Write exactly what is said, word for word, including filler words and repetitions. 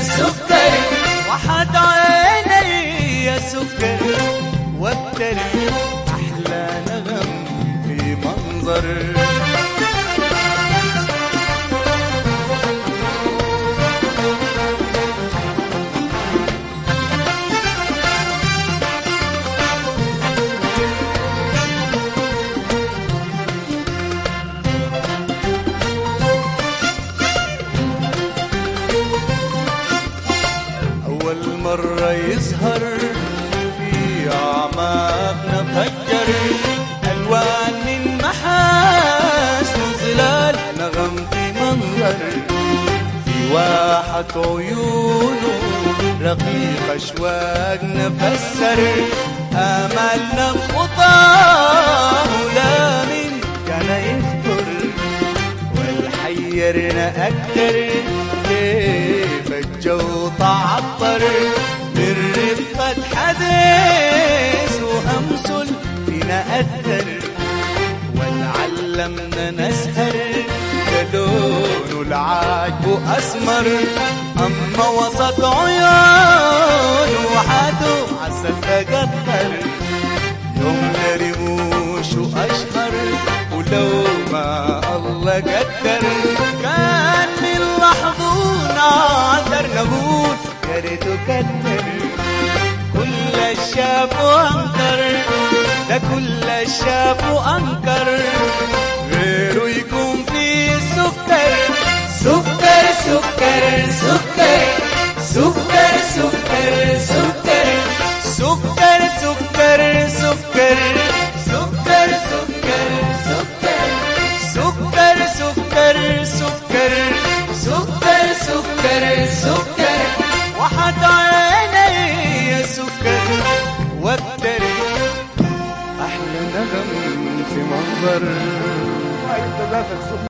سكر وحد عيني يا سكر وابتل أحلى نغم في منظر. أول مرة يظهر في أعماقنا فجر ألوان من محاسن ظلال نغم في منظر في واحة عيونه رقيق أشواقنا فسر آمالنا بخطاه لا من كان يخطر والحيرنا أكتر كيف الجو تعطر من رفقة حديث وهمس فينا أثر ونعلمنا نسهر كلون العاجب أسمر أما وسط عيون وحده عسل تقطر يوم لرموش أشهر ولو ما الله قدر كان من لحظة نعذر نقول يا ريته كتر كل الشاف وانكر ده كل الشاف وانكر غيره يكون في سكر سكر سكر سكر سكر سكر سكر سكر سكر سكر سكر سكر سكر سكر سكر سكر سكر سكر وحد عيني يا سكر وابتري أحلى نغم في منظر.